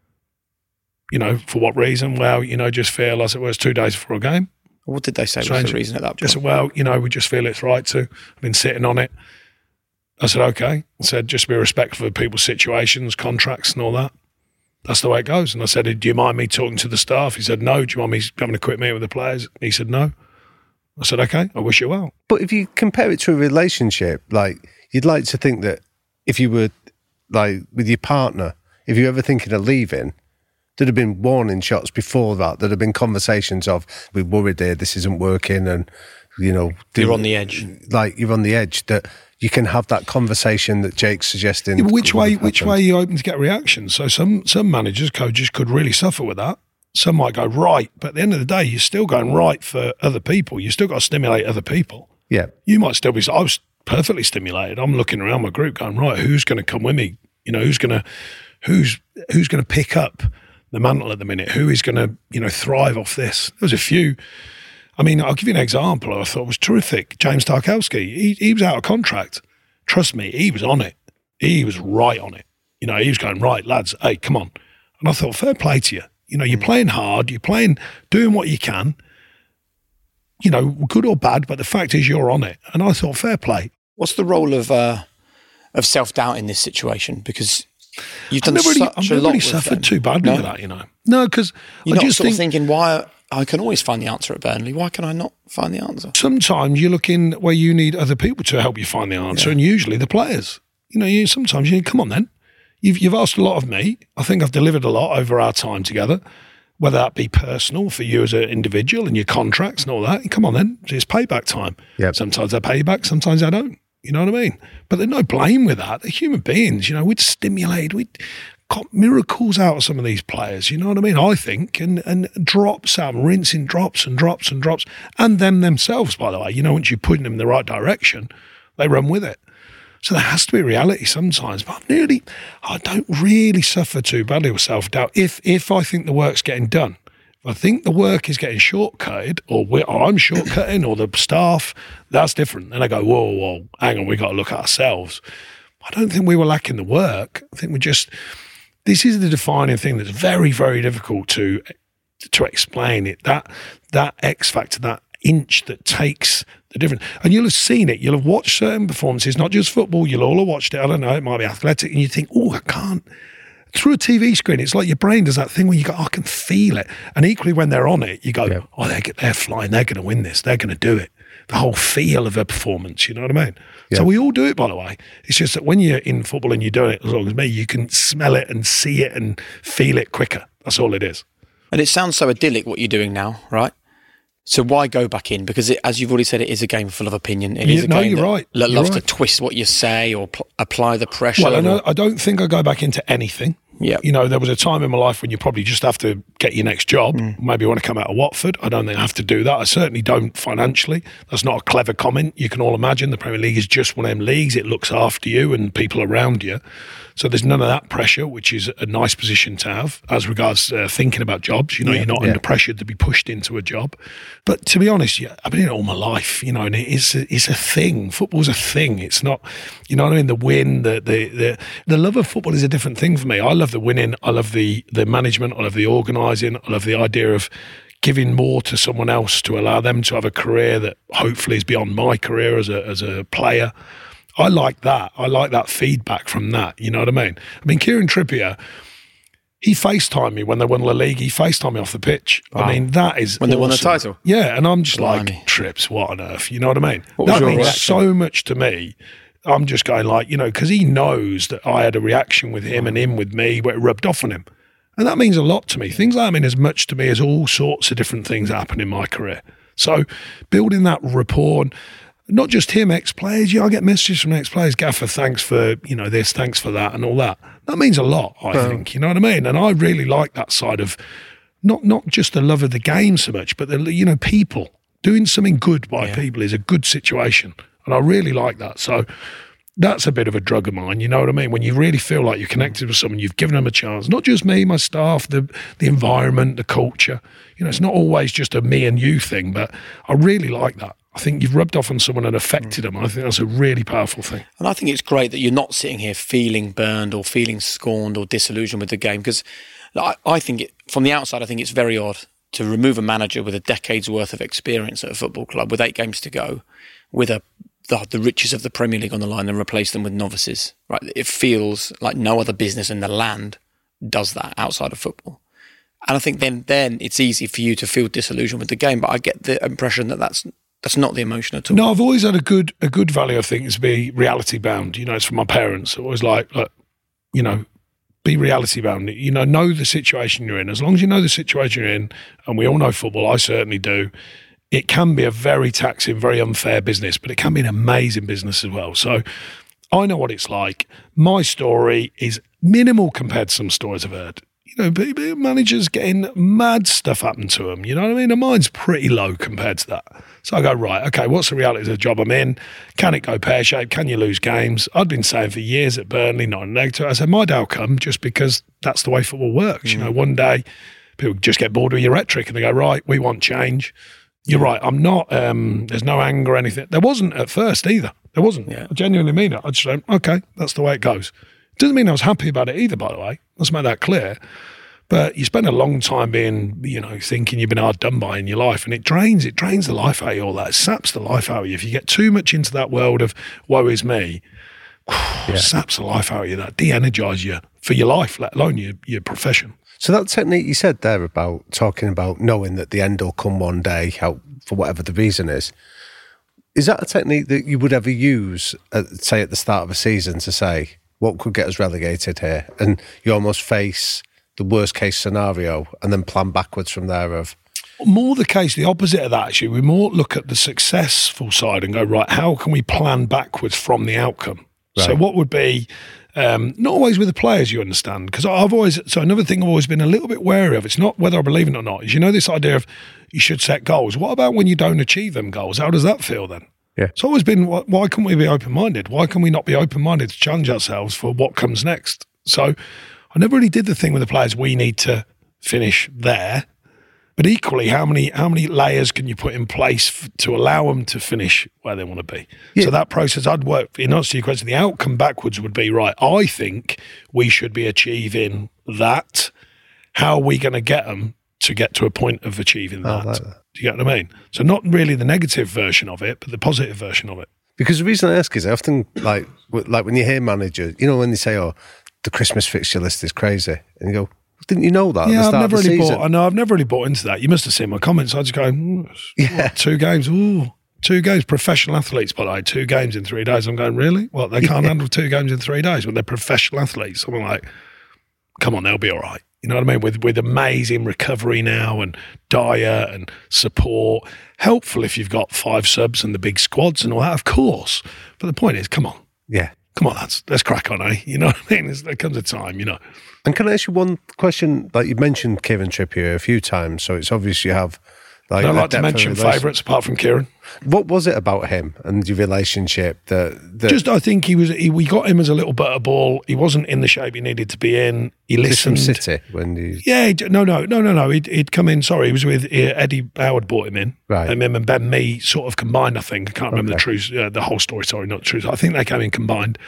For what reason? Well, just feel as it was 2 days before a game. What did they say was the reason at that point? Just, well, we just feel it's right to. I've been sitting on it. I said, okay. I said, just be respectful of people's situations, contracts and all that. That's the way it goes. And I said, do you mind me talking to the staff? He said, no. Do you mind me having a quick meeting with the players? He said, no. I said, okay, I wish you well. But if you compare it to a relationship, like, you'd like to think that if you were, like, with your partner, if you're ever thinking of leaving, there'd have been warning shots before that. There'd have been conversations of, we're worried here, this isn't working, and, you're on the edge. Like, you're on the edge, that you can have that conversation that Jake's suggesting. Yeah, which way are you open to get reactions? So some managers, coaches could really suffer with that. Some might go right, but at the end of the day, you're still going right for other people. You still got to stimulate other people. Yeah. You might still be, I was perfectly stimulated. I'm looking around my group going, right, who's going to come with me? Who's going to pick up the mantle at the minute? Who is going to, thrive off this? There was a few. I mean, I'll give you an example I thought was terrific. James Tarkowski, he was out of contract. Trust me, he was on it. He was right on it. He was going, right, lads, hey, come on. And I thought, fair play to you. You're playing hard, doing what you can, good or bad, but the fact is you're on it. And I thought, fair play. What's the role of self-doubt in this situation? Because you've done such a lot with them. I've never really suffered too badly with that, No, because I just think... thinking, why... I can always find the answer at Burnley. Why can I not find the answer? Sometimes you're looking where you need other people to help you find the answer, and usually the players. Sometimes you need, come on then. You've asked a lot of me. I think I've delivered a lot over our time together, whether that be personal for you as an individual and your contracts and all that. Come on then, it's payback time. Yep. Sometimes I pay back, sometimes I don't. You know what I mean? But there's no blame with that. They're human beings. We'd stimulate, we'd got miracles out of some of these players, you know what I mean? I think, and drops out, rinsing drops and drops and drops, and them themselves, by the way. Once you put them in the right direction, they run with it. So there has to be reality sometimes, but I don't really suffer too badly with self-doubt. If I think the work's getting done, if I think the work is getting shortcutted, or I'm shortcutting, or the staff, that's different. Then I go, whoa, hang on, we got to look at ourselves. I don't think we were lacking the work. I think this is the defining thing that's very, very difficult to explain it. That X factor, that inch that takes the difference. And you'll have seen it. You'll have watched certain performances, not just football. You'll all have watched it. I don't know, it might be athletic. And you think, I can't. Through a TV screen, it's like your brain does that thing where you go, I can feel it. And equally when they're on it, you go, they're flying. They're going to win this. They're going to do it. The whole feel of a performance, you know what I mean? Yeah. So we all do it, by the way. It's just that when you're in football and you're doing it as long as me, you can smell it and see it and feel it quicker. That's all it is. And it sounds so idyllic what you're doing now, right? So why go back in? Because as you've already said, it is a game full of opinion. It is a game that loves to twist what you say or apply the pressure. Well, I don't think I go back into anything. Yeah. You know, there was a time in my life when you probably just have to get your next job. Maybe you want to come out of Watford. I don't think I have to do that. I certainly don't financially. That's not a clever comment. You can all imagine the Premier League is just one of them leagues. It looks after you and people around you. So there's none of that pressure, which is a nice position to have as regards thinking about jobs. You know, you're not under pressure to be pushed into a job. But to be honest, I've been in it all my life, you know, and it's a thing. Football's a thing. It's not, you know what I mean? The win, the love of football is a different thing for me. I love the winning. I love the management. I love the organising. I love the idea of giving more to someone else to allow them to have a career that hopefully is beyond my career as a player. I like that. I like that feedback from that. You know what I mean? I mean, Kieran Trippier, he FaceTimed me when they won La Liga. He FaceTimed me off the pitch. Wow. I mean, that is when awesome. They won the title? Yeah, and I'm just like, Trips, what on earth? You know what I mean? That means reaction? So much to me. I'm just going like, you know, because he knows that I had a reaction with him and him with me where it rubbed off on him. And that means a lot to me. Things like that mean as much to me as all sorts of different things happen in my career. So building that rapport, not just him, ex-players. I get messages from ex-players, Gaffer, thanks for, you know, this, thanks for that and all that. That means a lot, I think, you know what I mean? And I really like that side of not just the love of the game so much, but the, you know, people. Doing something good by people is a good situation. And I really like that. So that's a bit of a drug of mine, you know what I mean? When you really feel like you're connected with someone, you've given them a chance, not just me, my staff, the environment, the culture. You know, it's not always just a me and you thing, but I really like that. I think you've rubbed off on someone and affected them. I think that's a really powerful thing. And I think it's great that you're not sitting here feeling burned or feeling scorned or disillusioned with the game, because I think from the outside, I think it's very odd to remove a manager with a decade's worth of experience at a football club with 8 games to go, with the riches of the Premier League on the line, and replace them with novices. Right? It feels like no other business in the land does that outside of football. And I think then it's easy for you to feel disillusioned with the game. But I get the impression that that's not the emotion at all. No, I've always had a good value, I think, is to be reality bound. You know, it's from my parents. Always like, you know, be reality bound. You know the situation you're in. As long as you know the situation you're in, and we all know football, I certainly do, it can be a very taxing, very unfair business, but it can be an amazing business as well. So I know what it's like. My story is minimal compared to some stories I've heard. You know, managers getting mad stuff happen to them. You know what I mean? And mine's pretty low compared to that. So I go, right, okay, what's the reality of the job I'm in? Can it go pear-shaped? Can you lose games? I'd been saying for years at Burnley, not a negative. I said, my day will come just because that's the way football works. You know, one day people just get bored of your rhetoric and they go, right, we want change. You're right, I'm not, there's no anger or anything. There wasn't at first either. There wasn't. I genuinely mean it. I just went, okay, that's the way it goes. Doesn't mean I was happy about it either, by the way. Let's make that clear. But you spend a long time being, you know, thinking you've been hard done by in your life, and it drains the life out of you, all that. It saps the life out of you. If you get too much into that world of woe is me, saps the life out of you, that de-energise you for your life, let alone your profession. So that technique you said there about talking about knowing that the end will come one day, for whatever the reason is that a technique that you would ever use, say, at the start of a season to say, what could get us relegated here? And you almost face the worst case scenario and then plan backwards from there of... More the case, the opposite of that, actually. We more look at the successful side and go, right, how can we plan backwards from the outcome? Right. So what would be... not always with the players, you understand, because another thing I've always been a little bit wary of, it's not whether I believe it or not, is, you know, this idea of you should set goals. What about when you don't achieve them goals? How does that feel then? Yeah. It's always been, why can't we be open-minded? Why can we not be open-minded to challenge ourselves for what comes next? So I never really did the thing with the players, we need to finish there. But equally, how many layers can you put in place to allow them to finish where they want to be? Yeah. So that process, I'd work, in answer to your question, the outcome backwards would be, right, I think we should be achieving that. How are we going to get them to get to a point of achieving that? Like that. Do you get what I mean? So not really the negative version of it, but the positive version of it. Because the reason I ask is I often, like when you hear managers, you know, when they say, oh, the Christmas fixture list is crazy, and you go, didn't you know that? Yeah, I've never really bought into that. You must have seen my comments. I just go, what, 2 games? Ooh, 2 games. Professional athletes, by the way, 2 games in 3 days. I'm going, really? What, they can't handle 2 games in 3 days when they're professional athletes? I'm like, come on, they'll be all right. You know what I mean? With amazing recovery now and diet and support. Helpful if you've got 5 subs and the big squads and all that, of course. But the point is, come on. Yeah. come on, lads, let's crack on, eh? You know what I mean? There comes a time, you know. And can I ask you one question? Like, you mentioned Kieran Trippier a few times, so it's obvious you have... Like, I like to mention favourites apart from Kieran. What was it about him and your relationship that just, I think we got him as a little butterball. He wasn't in the shape he needed to be in. He listened. From City when you... Yeah, no. He'd come in. Sorry, he was with Eddie Howard. Brought him in. Right. And him and Ben Mee sort of combined. I think I can't remember the truth, the whole story. Sorry, not the truth. I think they came in combined.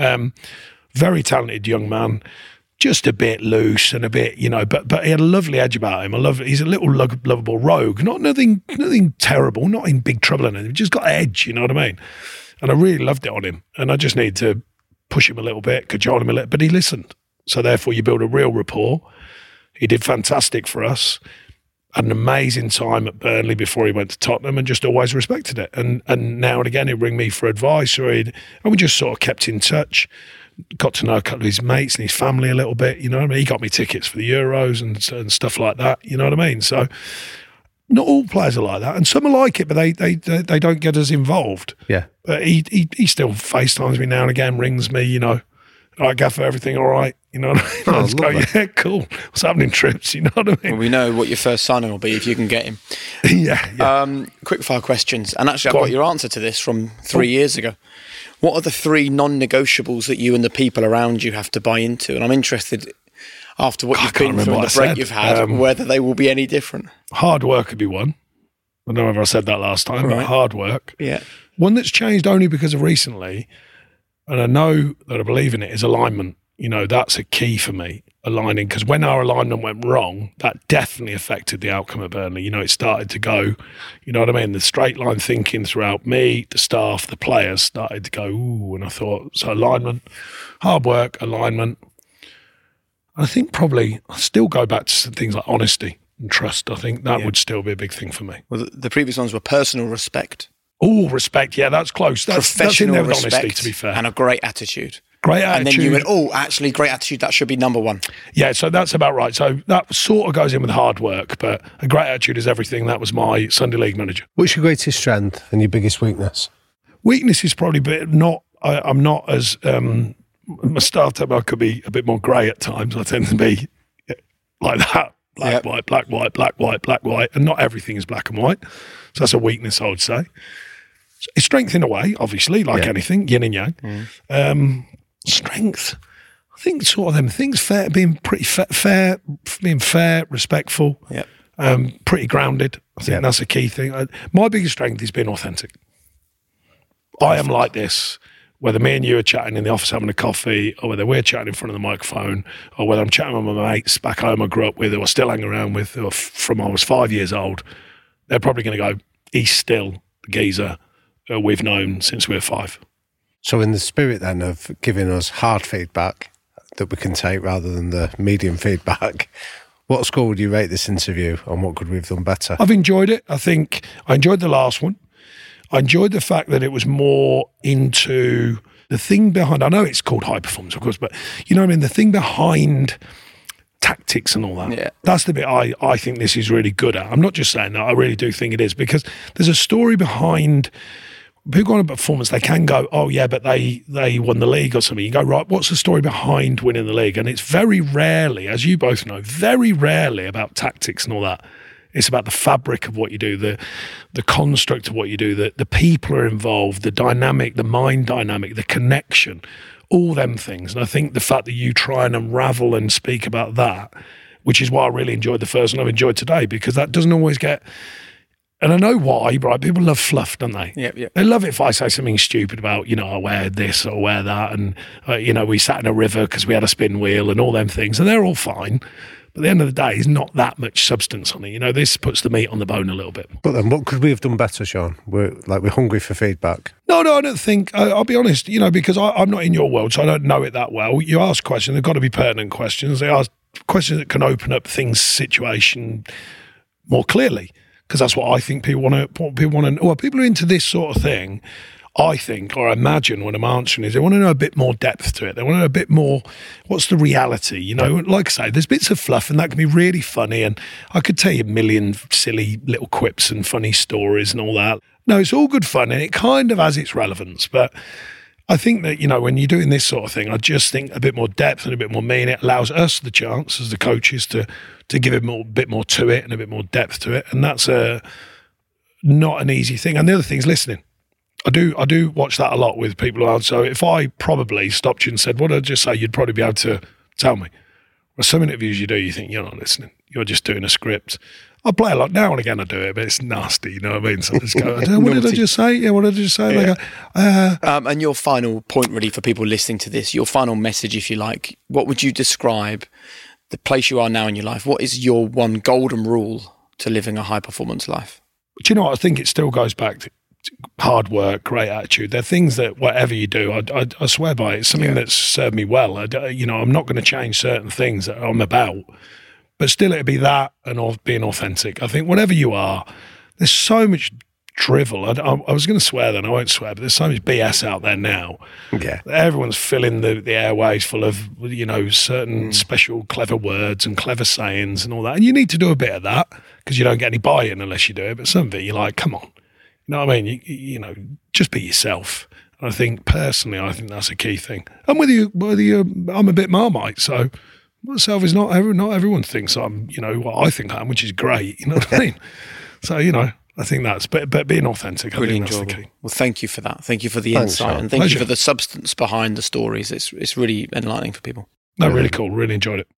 Very talented young man. Just a bit loose and a bit, you know, but he had a lovely edge about him. He's a little lovable rogue, nothing terrible, not in big trouble or anything. Just got edge, you know what I mean? And I really loved it on him. And I just need to push him a little bit, cajole him a little, but he listened. So therefore, you build a real rapport. He did fantastic for us. Had an amazing time at Burnley before he went to Tottenham, and just always respected it. And now and again, he'd ring me for advice, and we just sort of kept in touch. Got to know a couple of his mates and his family a little bit, you know what I mean? He got me tickets for the Euros and stuff like that, you know what I mean? So not all players are like that, and some are like it, but they don't get as involved. Yeah. But he still FaceTimes me now and again, rings me, you know, all right, Gaffer, everything all right? You know what I mean? I just go, yeah, cool. What's happening, Trips? You know what I mean? Well, we know what your first signing will be if you can get him. Yeah. Quick fire questions. And actually, I've got your answer to this from 3 years ago. What are the 3 non-negotiables that you and the people around you have to buy into? And I'm interested, after what you've been through and the break you've had, whether they will be any different. Hard work would be one. I don't know if I said that last time, but hard work. Yeah. One that's changed only because of recently, and I know that I believe in it, is alignment. You know, that's a key for me, aligning, because when our alignment went wrong, that definitely affected the outcome of Burnley. You know, it started to go, you know what I mean? The straight line thinking throughout me, the staff, the players started to go, ooh, and I thought, so alignment, hard work, alignment. I think probably I'll still go back to some things like honesty and trust. I think that would still be a big thing for me. Well, the previous ones were personal respect. Oh, respect. Yeah, that's close. That's in there with respect, honesty, to be fair. And a great attitude. Great attitude. And then you went, actually, great attitude, that should be number one. Yeah, so that's about right. So that sort of goes in with hard work, but a great attitude is everything. That was my Sunday League manager. What's your greatest strength and your biggest weakness? Weakness is probably I'm not as, my startup, I could be a bit more grey at times. I tend to be like that. White, black, white, black, white, black, white. And not everything is black and white. So that's a weakness, I would say. It's strength in a way, obviously, like anything, yin and yang. Strength, I think sort of them things, being pretty fair, being fair, respectful, pretty grounded. I think that's a key thing. My biggest strength is being authentic. I am like this, whether me and you are chatting in the office having a coffee, or whether we're chatting in front of the microphone, or whether I'm chatting with my mates back home I grew up with, or still hang around with, or from I was 5 years old, they're probably going to go, he's still the geezer we've known since we were 5. So in the spirit then of giving us hard feedback that we can take rather than the medium feedback, what score would you rate this interview and what could we have done better? I've enjoyed it. I think I enjoyed the last one. I enjoyed the fact that it was more into the thing behind, I know it's called high performance, of course, but you know what I mean? The thing behind tactics and all that. Yeah. That's the bit I think this is really good at. I'm not just saying that, I really do think it is, because there's a story behind. People go on a performance, they can go, oh yeah, but they won the league or something. You go, right, what's the story behind winning the league? And it's very rarely, as you both know, very rarely about tactics and all that. It's about the fabric of what you do, the construct of what you do, the people are involved, the dynamic, the mind dynamic, the connection, all them things. And I think the fact that you try and unravel and speak about that, which is why I really enjoyed the first one I've enjoyed today, because that doesn't always get... And I know why, right? People love fluff, don't they? Yeah. They love it if I say something stupid about, you know, I wear this or wear that, and, you know, we sat in a river because we had a spin wheel and all them things, and they're all fine. But at the end of the day, there's not that much substance on it. You know, this puts the meat on the bone a little bit. But then what could we have done better, Sean? We're hungry for feedback. No, I don't think. I'll be honest, you know, because I'm not in your world, so I don't know it that well. You ask questions, they've got to be pertinent questions. They ask questions that can open up things, situation more clearly. Because that's what I think people want to. Well, people are into this sort of thing. I think, or I imagine, when I'm answering, is they want to know a bit more depth to it. They want to know a bit more. What's the reality? You know, like I say, there's bits of fluff, and that can be really funny. And I could tell you a million silly little quips and funny stories and all that. No, it's all good fun, and it kind of has its relevance. But I think that, when you're doing this sort of thing, I just think a bit more depth and a bit more meaning. It allows us the chance as the coaches to give it a bit more to it and a bit more depth to it. And that's not an easy thing. And the other thing is listening. I do watch that a lot with people. So if I probably stopped you and said, what did I just say? You'd probably be able to tell me. Well, some interviews you do, you think you're not listening. You're just doing a script. I play a lot now and again. I do it, but it's nasty. You know what I mean? So I just go, what did I just say? Yeah, what did I just say? Yeah. And your final point, really, for people listening to this, your final message, if you like, what would you describe the place you are now in your life? What is your one golden rule to living a high performance life? Do you know what? I think it still goes back to hard work, great attitude. They're things that whatever you do, I swear by it. It's something that's served me well. I'm not going to change certain things that I'm about, but still it'd be that and being authentic. I think whatever you are, there's so much drivel. I was going to swear then, I won't swear, but there's so much BS out there now. Yeah. Everyone's filling the airways full of, certain special clever words and clever sayings and all that. And you need to do a bit of that because you don't get any buy-in unless you do it. But some of it, you're like, come on. You know what I mean? You just be yourself. And I think personally, that's a key thing. And whether you, I'm a bit Marmite, so myself is not everyone thinks I'm, what I think I am, which is great. You know what I mean? So, I think that's, but being authentic, really I think enjoyable. That's the key. Well, thank you for that. Thank you for the insight and thank you for the substance behind the stories. It's really enlightening for people. No, really cool. Really enjoyed it.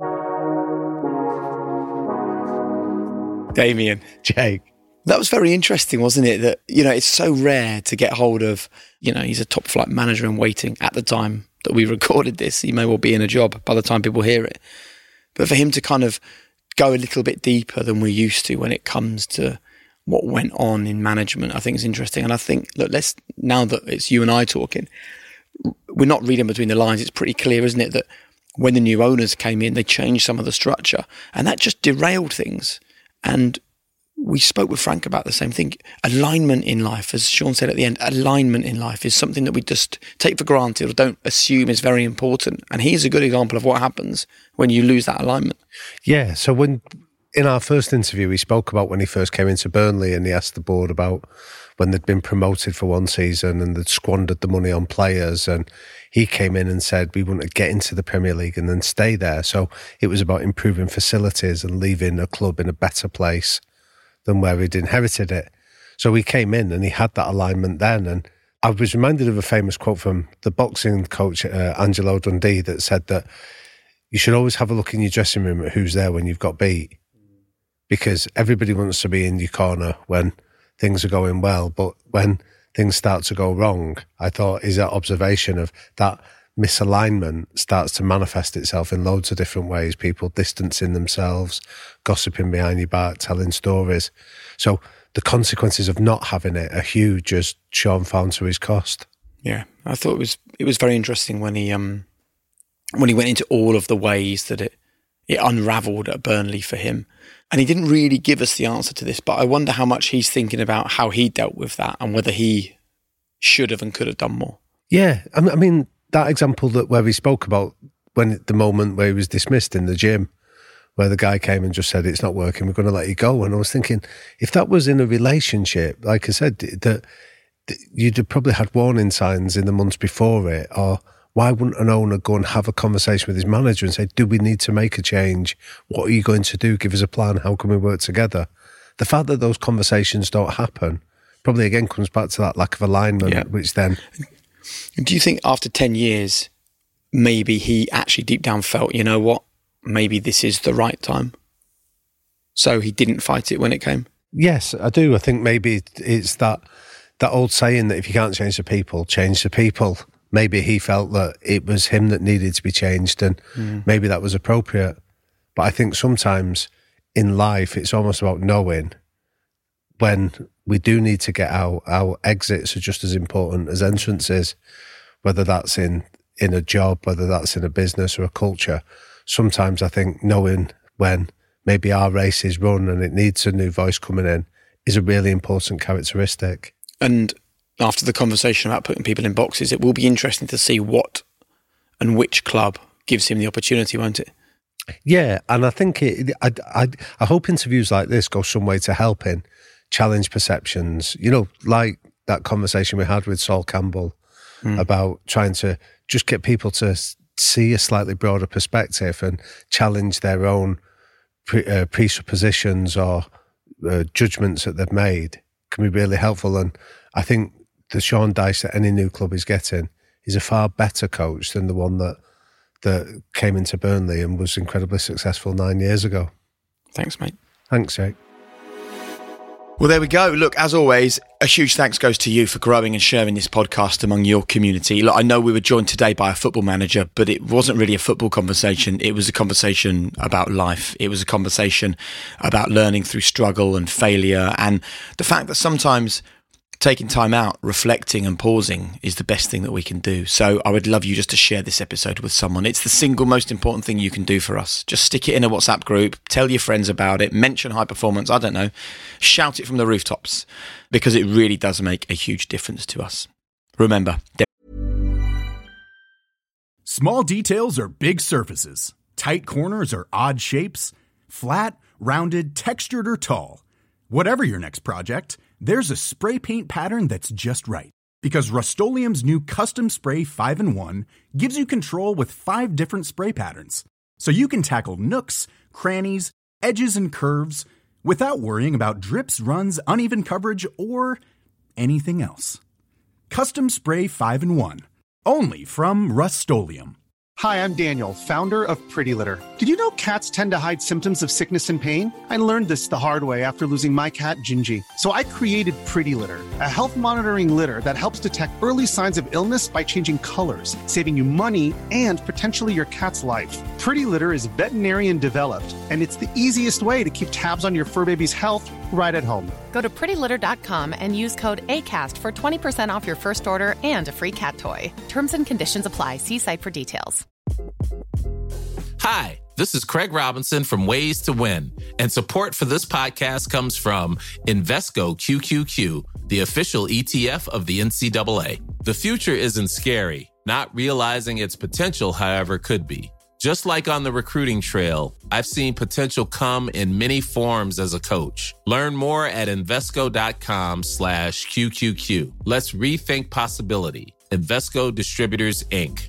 Damien. Jake. That was very interesting, wasn't it? That, it's so rare to get hold of, he's a top flight manager in waiting at the time that we recorded this. He may well be in a job by the time people hear it. But for him to kind of go a little bit deeper than we're used to when it comes to what went on in management, I think is interesting. And I think, look, now that it's you and I talking, we're not reading between the lines. It's pretty clear, isn't it, that when the new owners came in, they changed some of the structure and that just derailed things. And we spoke with Frank about the same thing. Alignment in life, as Sean said at the end, alignment in life is something that we just take for granted or don't assume is very important. And here's a good example of what happens when you lose that alignment. Yeah, so in our first interview, we spoke about when he first came into Burnley and he asked the board about when they'd been promoted for one season and they'd squandered the money on players. And he came in and said, we want to get into the Premier League and then stay there. So it was about improving facilities and leaving a club in a better place than where he'd inherited it. So he came in and he had that alignment then. And I was reminded of a famous quote from the boxing coach, Angelo Dundee, that said that you should always have a look in your dressing room at who's there when you've got beat. Because everybody wants to be in your corner when things are going well. But when things start to go wrong, I thought his observation of that misalignment starts to manifest itself in loads of different ways. People distancing themselves, gossiping behind your back, telling stories. So the consequences of not having it are huge, as Sean found to his cost. Yeah, I thought it was very interesting when he went into all of the ways that it unravelled at Burnley for him. And he didn't really give us the answer to this, but I wonder how much he's thinking about how he dealt with that and whether he should have and could have done more. Yeah, I mean, that example where he spoke about the moment where he was dismissed in the gym, where the guy came and just said, it's not working, we're going to let you go. And I was thinking, if that was in a relationship, like I said, that you'd have probably had warning signs in the months before it, or why wouldn't an owner go and have a conversation with his manager and say, do we need to make a change? What are you going to do? Give us a plan. How can we work together? The fact that those conversations don't happen probably again comes back to that lack of alignment, which then... Do you think after 10 years, maybe he actually deep down felt, you know what, maybe this is the right time? So he didn't fight it when it came? Yes, I do. I think maybe it's that old saying that if you can't change the people, change the people. Maybe he felt that it was him that needed to be changed and maybe that was appropriate. But I think sometimes in life, it's almost about knowing when we do need to get out. Our exits are just as important as entrances, whether that's in a job, whether that's in a business or a culture. Sometimes I think knowing when maybe our race is run and it needs a new voice coming in is a really important characteristic. And after the conversation about putting people in boxes, it will be interesting to see what and which club gives him the opportunity, won't it? Yeah, and I think I hope interviews like this go some way to helping challenge perceptions. You know, like that conversation we had with Sol Campbell about trying to just get people to see a slightly broader perspective and challenge their own presuppositions or judgments that they've made can be really helpful. And I think the Sean Dyche that any new club is getting is a far better coach than the one that came into Burnley and was incredibly successful 9 years ago. Thanks, mate. Thanks, Jake. Well, there we go. Look, as always, a huge thanks goes to you for growing and sharing this podcast among your community. Look, I know we were joined today by a football manager, but it wasn't really a football conversation. It was a conversation about life. It was a conversation about learning through struggle and failure, and the fact that sometimes taking time out, reflecting and pausing is the best thing that we can do. So I would love you just to share this episode with someone. It's the single most important thing you can do for us. Just stick it in a WhatsApp group, tell your friends about it, mention High Performance, I don't know, shout it from the rooftops, because it really does make a huge difference to us. Remember, Small details are big surfaces. Tight corners are odd shapes. Flat, rounded, textured, or tall. Whatever your next project, there's a spray paint pattern that's just right. Because Rust-Oleum's new Custom Spray 5-in-1 gives you control with 5 different spray patterns. So you can tackle nooks, crannies, edges, and curves without worrying about drips, runs, uneven coverage, or anything else. Custom Spray 5-in-1. Only from Rust-Oleum. Hi, I'm Daniel, founder of Pretty Litter. Did you know cats tend to hide symptoms of sickness and pain? I learned this the hard way after losing my cat, Gingy. So I created Pretty Litter, a health monitoring litter that helps detect early signs of illness by changing colors, saving you money and potentially your cat's life. Pretty Litter is veterinarian developed, and it's the easiest way to keep tabs on your fur baby's health right at home. Go to prettylitter.com and use code ACAST for 20% off your first order and a free cat toy. Terms and conditions apply. See site for details. Hi, this is Craig Robinson from Ways to Win, and support for this podcast comes from Invesco QQQ, the official ETF of the NCAA. The future isn't scary. Not realizing its potential, however, could be. Just like on the recruiting trail, I've seen potential come in many forms as a coach. Learn more at Invesco.com/QQQ. Let's rethink possibility. Invesco Distributors, Inc.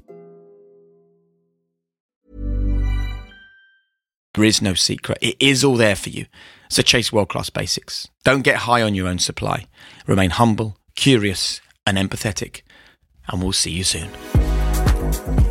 there is no secret. It is all there for you. So chase world-class basics. Don't get high on your own supply. Remain humble, curious, and empathetic. And we'll see you soon.